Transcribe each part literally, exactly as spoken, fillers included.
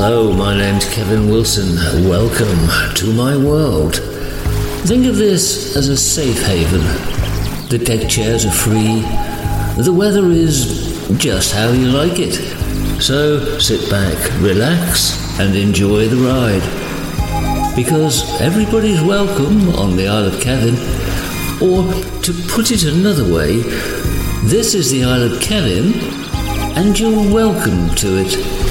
Hello, my name's Kevin Wilson. Welcome to my world. Think of this as a safe haven. The deck chairs are free. The weather is just how you like it. So sit back, relax, and enjoy the ride. Because everybody's welcome on the Isle of Kevin. Or, to put it another way, this is the Isle of Kevin, and you're welcome to it.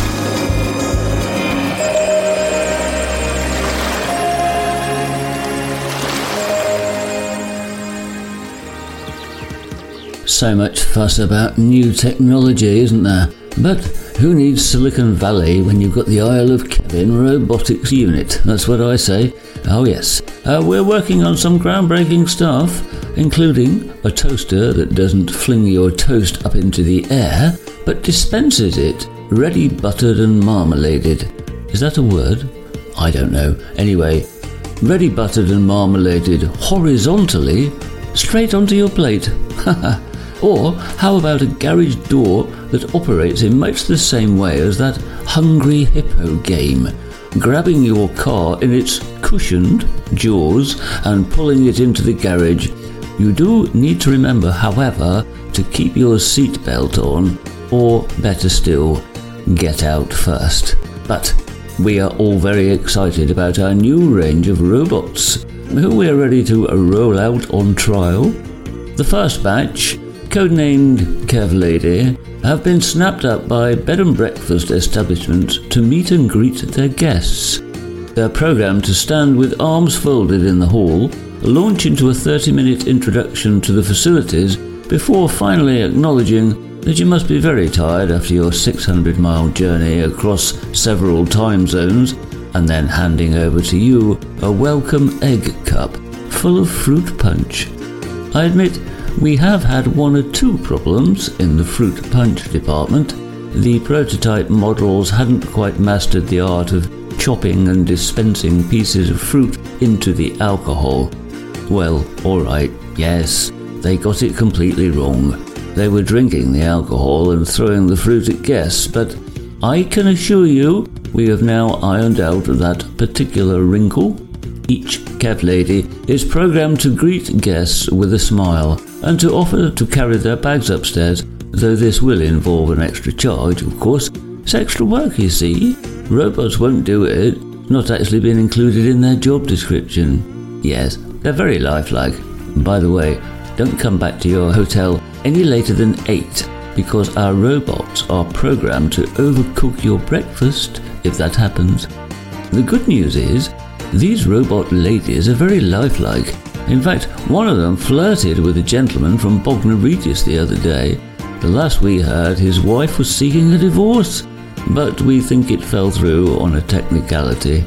So much fuss about new technology, isn't there? But who needs Silicon Valley when you've got the Isle of Kevin robotics unit? That's what I say. Oh yes, uh, we're working on some groundbreaking stuff, including a toaster that doesn't fling your toast up into the air, but dispenses it ready buttered and marmaladed. Is that a word? I don't know. Anyway, ready buttered and marmaladed horizontally straight onto your plate. Haha. Or how about a garage door that operates in much the same way as that Hungry Hippo game, grabbing your car in its cushioned jaws and pulling it into the garage. You do need to remember, however, to keep your seatbelt on, or better still, get out first. But we are all very excited about our new range of robots, who we are ready to roll out on trial. The first batch, codenamed Kev Lady, have been snapped up by bed and breakfast establishments to meet and greet their guests. They're programmed to stand with arms folded in the hall, launch into a thirty-minute introduction to the facilities before finally acknowledging that you must be very tired after your six hundred mile journey across several time zones, and then handing over to you a welcome egg cup full of fruit punch. I admit, we have had one or two problems in the fruit punch department. The prototype models hadn't quite mastered the art of chopping and dispensing pieces of fruit into the alcohol. Well, alright, yes, they got it completely wrong. They were drinking the alcohol and throwing the fruit at guests, but I can assure you we have now ironed out that particular wrinkle. Each Kev Lady is programmed to greet guests with a smile and to offer to carry their bags upstairs, though this will involve an extra charge, of course. It's extra work, you see. Robots won't do it. Not actually been included in their job description. Yes, they're very lifelike. By the way, don't come back to your hotel any later than eight, because our robots are programmed to overcook your breakfast if that happens. The good news is, these robot ladies are very lifelike. In fact, one of them flirted with a gentleman from Bognor Regis the other day. The last we heard, his wife was seeking a divorce, but we think it fell through on a technicality.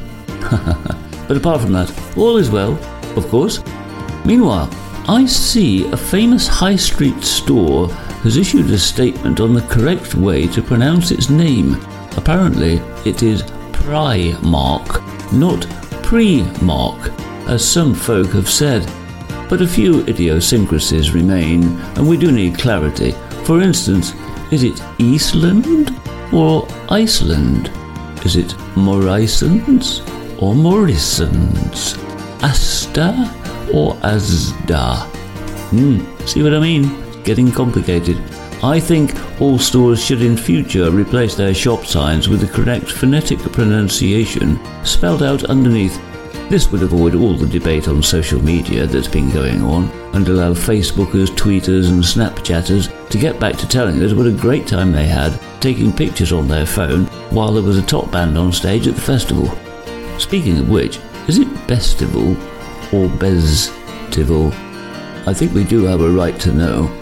But apart from that, all is well, of course. Meanwhile, I see a famous high street store has issued a statement on the correct way to pronounce its name. Apparently, it is Primark, not Pre-Mark, as some folk have said. But a few idiosyncrasies remain, and we do need clarity. For instance, is it Eastland or Iceland? Is it Morisons or Morrisons? Asta or Asda? Hmm, see what I mean? Getting complicated. I think all stores should in future replace their shop signs with the correct phonetic pronunciation spelled out underneath. This would avoid all the debate on social media that's been going on, and allow Facebookers, tweeters and Snapchatters to get back to telling us what a great time they had taking pictures on their phone while there was a top band on stage at the festival. Speaking of which, is it Bestival or Bestival? I think we do have a right to know.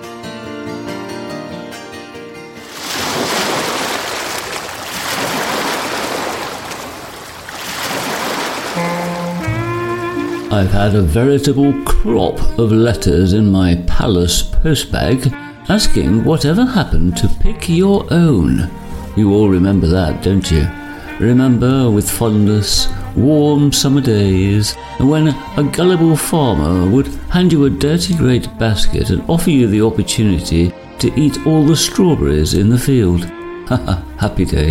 I've had a veritable crop of letters in my palace postbag asking whatever happened to pick your own. You all remember that, don't you? Remember with fondness warm summer days when a gullible farmer would hand you a dirty great basket and offer you the opportunity to eat all the strawberries in the field. Haha, happy days.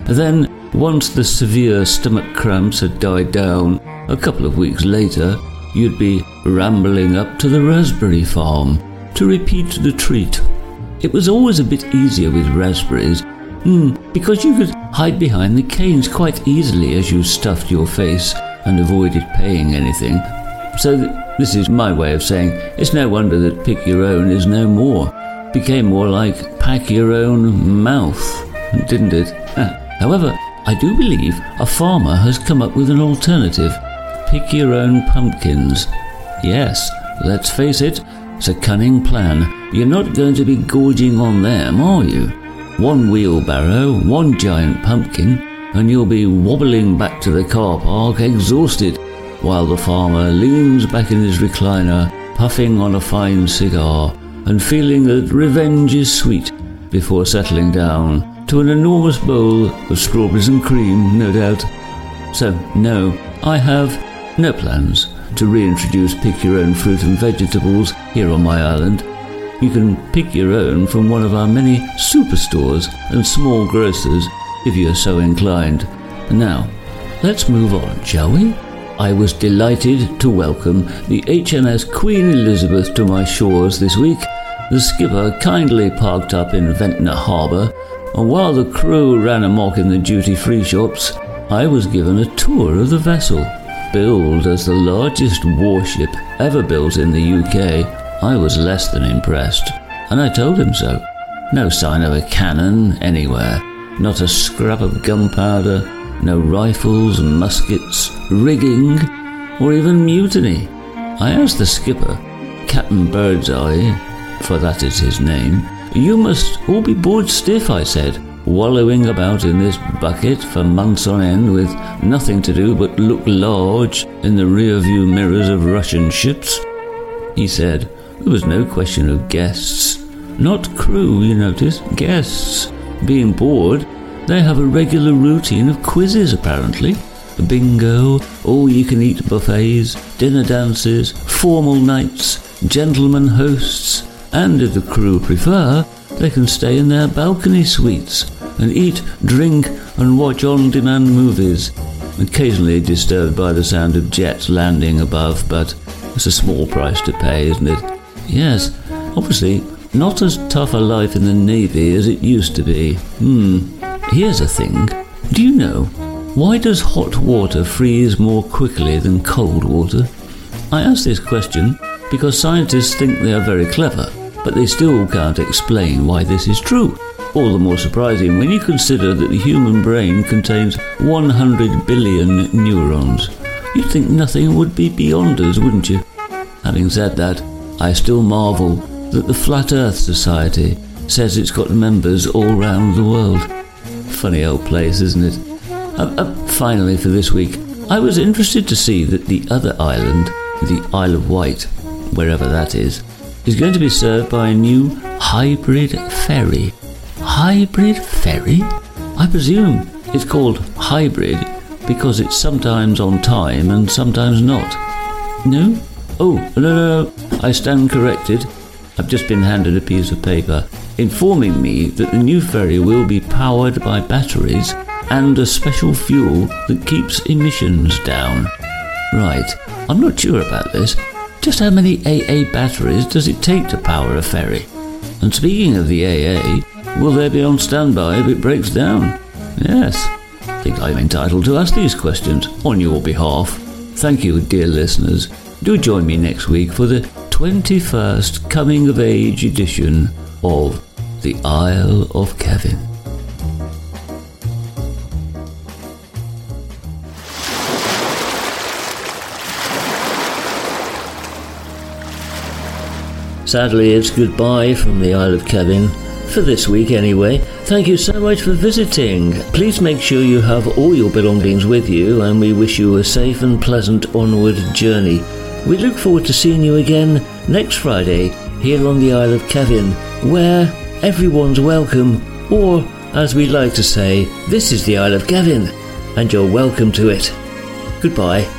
Then, once the severe stomach cramps had died down, a couple of weeks later, you'd be rambling up to the raspberry farm to repeat the treat. It was always a bit easier with raspberries, mm, because you could hide behind the canes quite easily as you stuffed your face and avoided paying anything. So th- this is my way of saying it's no wonder that pick your own is no more. It became more like pack your own mouth, didn't it? However, I do believe a farmer has come up with an alternative. Pick your own pumpkins. Yes, let's face it, it's a cunning plan. You're not going to be gorging on them, are you? One wheelbarrow, one giant pumpkin, and you'll be wobbling back to the car park exhausted, while the farmer leans back in his recliner, puffing on a fine cigar, and feeling that revenge is sweet, before settling down to an enormous bowl of strawberries and cream, no doubt. So, no, I have no plans to reintroduce pick your own fruit and vegetables here on my island. You can pick your own from one of our many superstores and small grocers if you're so inclined. Now, let's move on, shall we? I was delighted to welcome the H M S Queen Elizabeth to my shores this week. The skipper kindly parked up in Ventnor Harbour, and while the crew ran amok in the duty-free shops, I was given a tour of the vessel. Billed as the largest warship ever built in the U K, I was less than impressed, and I told him so. No sign of a cannon anywhere, not a scrap of gunpowder, no rifles, muskets, rigging, or even mutiny. I asked the skipper, Captain Birdseye, for that is his name, "You must all be bored stiff," I said, "wallowing about in this bucket for months on end with nothing to do but look large in the rear-view mirrors of Russian ships." He said there was no question of guests. Not crew, you notice, guests. Being bored, they have a regular routine of quizzes, apparently. Bingo, all-you-can-eat buffets, dinner dances, formal nights, gentlemen hosts, and if the crew prefer, they can stay in their balcony suites and eat, drink, and watch on-demand movies, occasionally disturbed by the sound of jets landing above, but it's a small price to pay, isn't it? Yes, obviously, not as tough a life in the Navy as it used to be. Hmm, here's a thing. Do you know, why does hot water freeze more quickly than cold water? I ask this question because scientists think they are very clever, but they still can't explain why this is true. All the more surprising when you consider that the human brain contains one hundred billion neurons. You'd think nothing would be beyond us, wouldn't you? Having said that, I still marvel that the Flat Earth Society says it's got members all round the world. Funny old place, isn't it? Uh, uh, finally, for this week, I was interested to see that the other island, the Isle of Wight, wherever that is, is going to be served by a new hybrid ferry. Hybrid ferry? I presume it's called hybrid because it's sometimes on time and sometimes not. No? Oh, no, no, no. I stand corrected. I've just been handed a piece of paper informing me that the new ferry will be powered by batteries and a special fuel that keeps emissions down. Right, I'm not sure about this. Just how many A A batteries does it take to power a ferry? And speaking of the A A, will they be on standby if it breaks down? Yes, I think I'm entitled to ask these questions on your behalf. Thank you, dear listeners. Do join me next week for the twenty-first Coming of Age edition of The Isle of Kevin. Sadly, it's goodbye from the Isle of Kevin, for this week anyway. Thank you so much for visiting. Please make sure you have all your belongings with you, and we wish you a safe and pleasant onward journey. We look forward to seeing you again next Friday here on the Isle of Kevin, where everyone's welcome, or as we like to say, this is the Isle of Kevin, and you're welcome to it. Goodbye.